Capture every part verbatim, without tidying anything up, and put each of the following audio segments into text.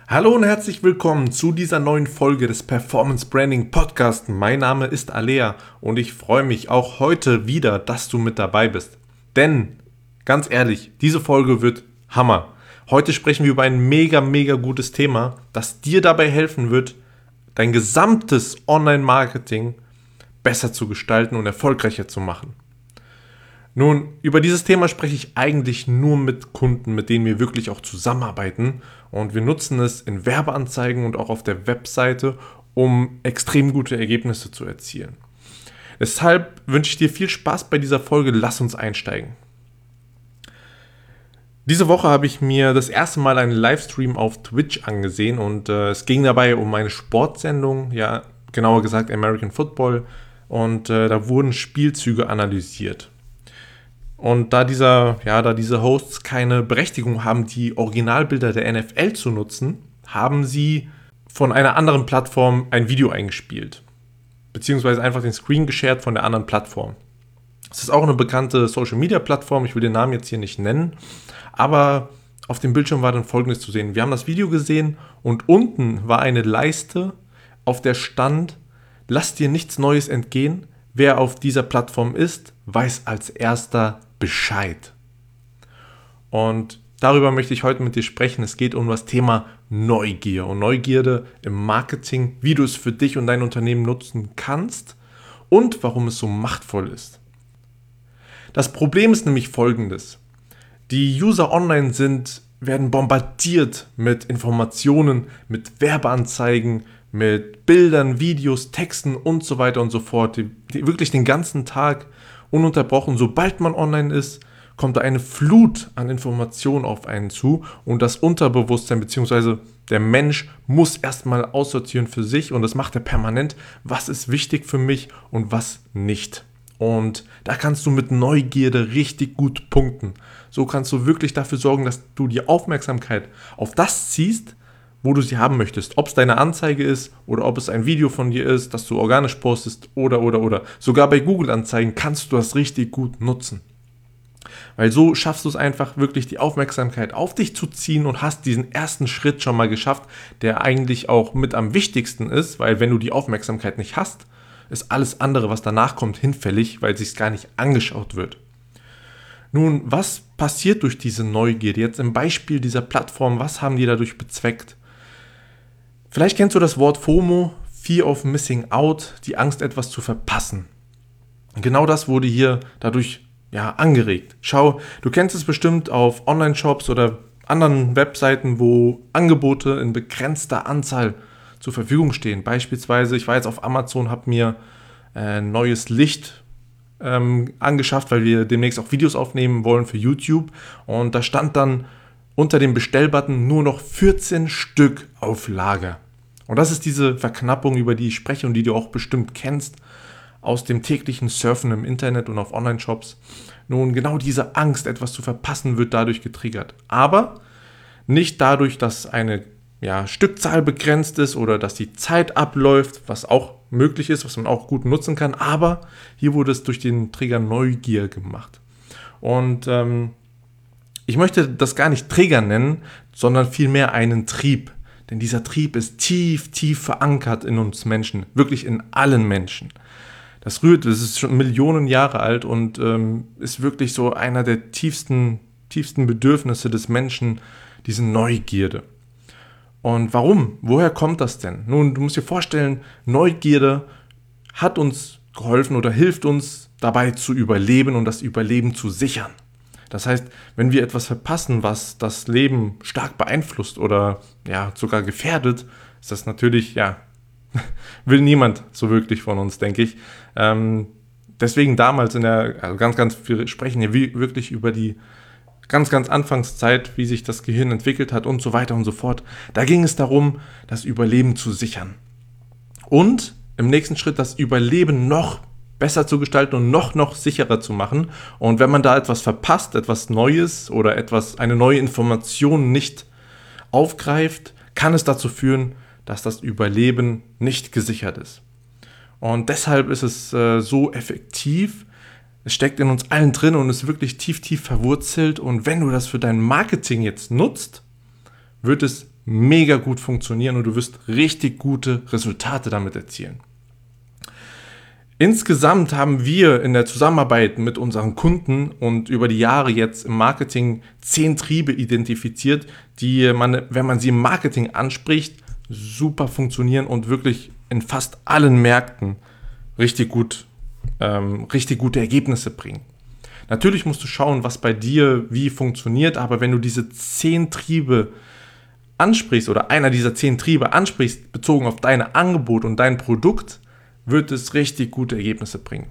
Hallo und herzlich willkommen zu dieser neuen Folge des Performance Branding Podcast. Mein Name ist Alea und ich freue mich auch heute wieder, dass du mit dabei bist. Denn, ganz ehrlich, diese Folge wird Hammer. Heute sprechen wir über ein mega, mega gutes Thema, das dir dabei helfen wird, dein gesamtes Online-Marketing besser zu gestalten und erfolgreicher zu machen. Nun, über dieses Thema spreche ich eigentlich nur mit Kunden, mit denen wir wirklich auch zusammenarbeiten, und wir nutzen es in Werbeanzeigen und auch auf der Webseite, um extrem gute Ergebnisse zu erzielen. Deshalb wünsche ich dir viel Spaß bei dieser Folge. Lass uns einsteigen. Diese Woche habe ich mir das erste Mal einen Livestream auf Twitch angesehen und äh, es ging dabei um eine Sportsendung, ja, genauer gesagt American Football, und äh, da wurden Spielzüge analysiert. Und da dieser, ja, da diese Hosts keine Berechtigung haben, die Originalbilder der N F L zu nutzen, haben sie von einer anderen Plattform ein Video eingespielt. Beziehungsweise einfach den Screen geshared von der anderen Plattform. Es ist auch eine bekannte Social-Media-Plattform, ich will den Namen jetzt hier nicht nennen, aber auf dem Bildschirm war dann Folgendes zu sehen. Wir haben das Video gesehen und unten war eine Leiste, auf der stand: Lass dir nichts Neues entgehen, wer auf dieser Plattform ist, weiß als erster Bescheid. Und darüber möchte ich heute mit dir sprechen. Es geht um das Thema Neugier und Neugierde im Marketing, wie du es für dich und dein Unternehmen nutzen kannst und warum es so machtvoll ist. Das Problem ist nämlich folgendes: Die User online sind, werden bombardiert mit Informationen, mit Werbeanzeigen, mit Bildern, Videos, Texten und so weiter und so fort. Die, die wirklich den ganzen Tag ununterbrochen. Sobald man online ist, kommt da eine Flut an Informationen auf einen zu und das Unterbewusstsein bzw. der Mensch muss erstmal aussortieren für sich, und das macht er permanent. Was ist wichtig für mich und was nicht? Und da kannst du mit Neugierde richtig gut punkten. So kannst du wirklich dafür sorgen, dass du die Aufmerksamkeit auf das ziehst, wo du sie haben möchtest. Ob es deine Anzeige ist oder ob es ein Video von dir ist, das du organisch postest oder, oder, oder. Sogar bei Google-Anzeigen kannst du das richtig gut nutzen. Weil so schaffst du es einfach wirklich, die Aufmerksamkeit auf dich zu ziehen und hast diesen ersten Schritt schon mal geschafft, der eigentlich auch mit am wichtigsten ist, weil wenn du die Aufmerksamkeit nicht hast, ist alles andere, was danach kommt, hinfällig, weil es sich gar nicht angeschaut wird. Nun, was passiert durch diese Neugierde? Jetzt im Beispiel dieser Plattform, was haben die dadurch bezweckt? Vielleicht kennst du das Wort FOMO, Fear of Missing Out, die Angst, etwas zu verpassen. Und genau das wurde hier dadurch ja, angeregt. Schau, du kennst es bestimmt auf Online-Shops oder anderen Webseiten, wo Angebote in begrenzter Anzahl zur Verfügung stehen. Beispielsweise, ich war jetzt auf Amazon, habe mir ein neues Licht ähm, angeschafft, weil wir demnächst auch Videos aufnehmen wollen für YouTube. Und da stand dann unter dem Bestellbutton nur noch vierzehn Stück auf Lager. Und das ist diese Verknappung, über die ich spreche und die du auch bestimmt kennst aus dem täglichen Surfen im Internet und auf Online-Shops. Nun, genau diese Angst, etwas zu verpassen, wird dadurch getriggert. Aber nicht dadurch, dass eine ja, Stückzahl begrenzt ist oder dass die Zeit abläuft, was auch möglich ist, was man auch gut nutzen kann. Aber hier wurde es durch den Trigger Neugier gemacht. Und ähm, ich möchte das gar nicht Trigger nennen, sondern vielmehr einen Trieb. Denn dieser Trieb ist tief, tief verankert in uns Menschen, wirklich in allen Menschen. Das rührt, das ist schon Millionen Jahre alt und ähm, ist wirklich so einer der tiefsten, tiefsten Bedürfnisse des Menschen, diese Neugierde. Und warum? Woher kommt das denn? Nun, du musst dir vorstellen, Neugierde hat uns geholfen oder hilft uns dabei zu überleben und das Überleben zu sichern. Das heißt, wenn wir etwas verpassen, was das Leben stark beeinflusst oder ja sogar gefährdet, ist das natürlich, ja, will niemand so wirklich von uns, denke ich. Ähm, deswegen damals in der, also ganz, ganz viel sprechen hier wirklich über die ganz, ganz Anfangszeit, wie sich das Gehirn entwickelt hat und so weiter und so fort. Da ging es darum, das Überleben zu sichern. Und im nächsten Schritt das Überleben noch besser zu gestalten und noch, noch sicherer zu machen. Und wenn man da etwas verpasst, etwas Neues oder etwas, eine neue Information nicht aufgreift, kann es dazu führen, dass das Überleben nicht gesichert ist. Und deshalb ist es äh, so effektiv. Es steckt in uns allen drin und ist wirklich tief, tief verwurzelt. Und wenn du das für dein Marketing jetzt nutzt, wird es mega gut funktionieren und du wirst richtig gute Resultate damit erzielen. Insgesamt haben wir in der Zusammenarbeit mit unseren Kunden und über die Jahre jetzt im Marketing zehn Triebe identifiziert, die man, wenn man sie im Marketing anspricht, super funktionieren und wirklich in fast allen Märkten richtig gut, ähm, richtig gute Ergebnisse bringen. Natürlich musst du schauen, was bei dir wie funktioniert, aber wenn du diese zehn Triebe ansprichst oder einer dieser zehn Triebe ansprichst, bezogen auf dein Angebot und dein Produkt, wird es richtig gute Ergebnisse bringen.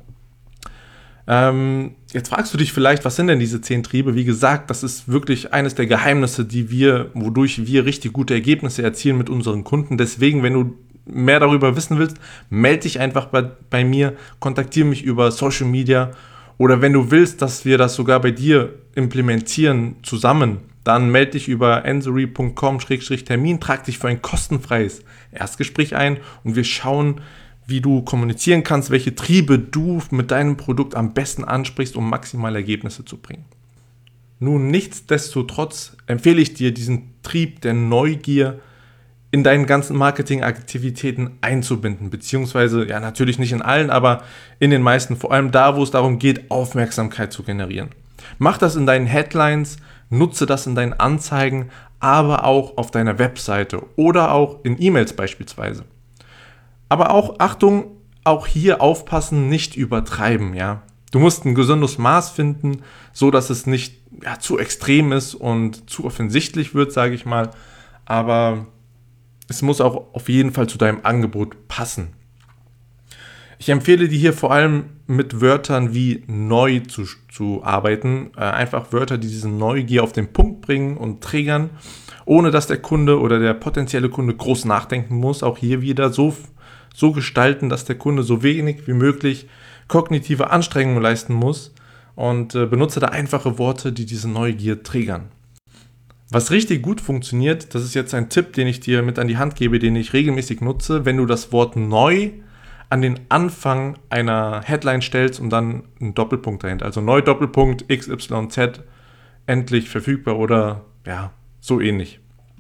Ähm, jetzt fragst du dich vielleicht, was sind denn diese zehn Triebe? Wie gesagt, das ist wirklich eines der Geheimnisse, die wir, wodurch wir richtig gute Ergebnisse erzielen mit unseren Kunden. Deswegen, wenn du mehr darüber wissen willst, melde dich einfach bei, bei mir, kontaktiere mich über Social Media oder wenn du willst, dass wir das sogar bei dir implementieren zusammen, dann melde dich über ensory punkt com Schrägstrich Termin, trag dich für ein kostenfreies Erstgespräch ein und wir schauen, wie du kommunizieren kannst, welche Triebe du mit deinem Produkt am besten ansprichst, um maximale Ergebnisse zu bringen. Nun, nichtsdestotrotz empfehle ich dir, diesen Trieb der Neugier in deinen ganzen Marketingaktivitäten einzubinden, beziehungsweise, ja natürlich nicht in allen, aber in den meisten, vor allem da, wo es darum geht, Aufmerksamkeit zu generieren. Mach das in deinen Headlines, nutze das in deinen Anzeigen, aber auch auf deiner Webseite oder auch in E-Mails beispielsweise. Aber auch, Achtung, auch hier aufpassen, nicht übertreiben, ja. Du musst ein gesundes Maß finden, so dass es nicht ja, zu extrem ist und zu offensichtlich wird, sage ich mal. Aber es muss auch auf jeden Fall zu deinem Angebot passen. Ich empfehle dir hier vor allem mit Wörtern wie neu zu, zu arbeiten. Äh, einfach Wörter, die diese Neugier auf den Punkt bringen und triggern, ohne dass der Kunde oder der potenzielle Kunde groß nachdenken muss. Auch hier wieder so so gestalten, dass der Kunde so wenig wie möglich kognitive Anstrengungen leisten muss und äh, benutze da einfache Worte, die diese Neugier triggern. Was richtig gut funktioniert, das ist jetzt ein Tipp, den ich dir mit an die Hand gebe, den ich regelmäßig nutze, wenn du das Wort neu an den Anfang einer Headline stellst und dann einen Doppelpunkt dahinter, also neu Doppelpunkt X Y Z, endlich verfügbar oder ja, so ähnlich.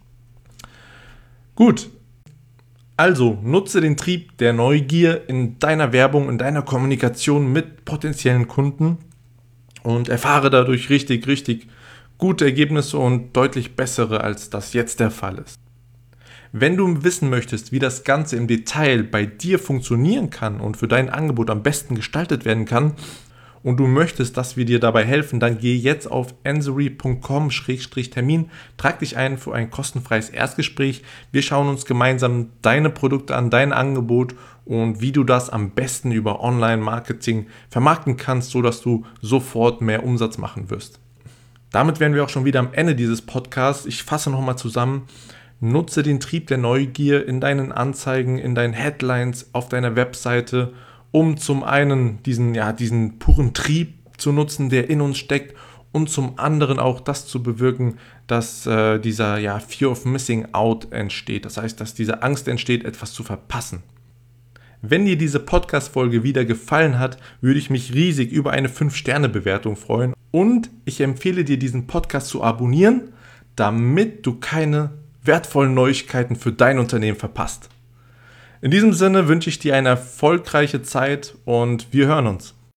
Gut. Also nutze den Trieb der Neugier in deiner Werbung, in deiner Kommunikation mit potenziellen Kunden und erfahre dadurch richtig, richtig gute Ergebnisse und deutlich bessere, als das jetzt der Fall ist. Wenn du wissen möchtest, wie das Ganze im Detail bei dir funktionieren kann und für dein Angebot am besten gestaltet werden kann und du möchtest, dass wir dir dabei helfen, dann geh jetzt auf ensory punkt com Schrägstrich Termin, trag dich ein für ein kostenfreies Erstgespräch. Wir schauen uns gemeinsam deine Produkte an, dein Angebot und wie du das am besten über Online-Marketing vermarkten kannst, sodass du sofort mehr Umsatz machen wirst. Damit wären wir auch schon wieder am Ende dieses Podcasts. Ich fasse nochmal zusammen. Nutze den Trieb der Neugier in deinen Anzeigen, in deinen Headlines, auf deiner Webseite, um zum einen diesen, ja, diesen puren Trieb zu nutzen, der in uns steckt und zum anderen auch das zu bewirken, dass äh, dieser ja, Fear of Missing Out entsteht. Das heißt, dass diese Angst entsteht, etwas zu verpassen. Wenn dir diese Podcast-Folge wieder gefallen hat, würde ich mich riesig über eine fünf Sterne Bewertung freuen und ich empfehle dir, diesen Podcast zu abonnieren, damit du keine wertvollen Neuigkeiten für dein Unternehmen verpasst. In diesem Sinne wünsche ich dir eine erfolgreiche Zeit und wir hören uns.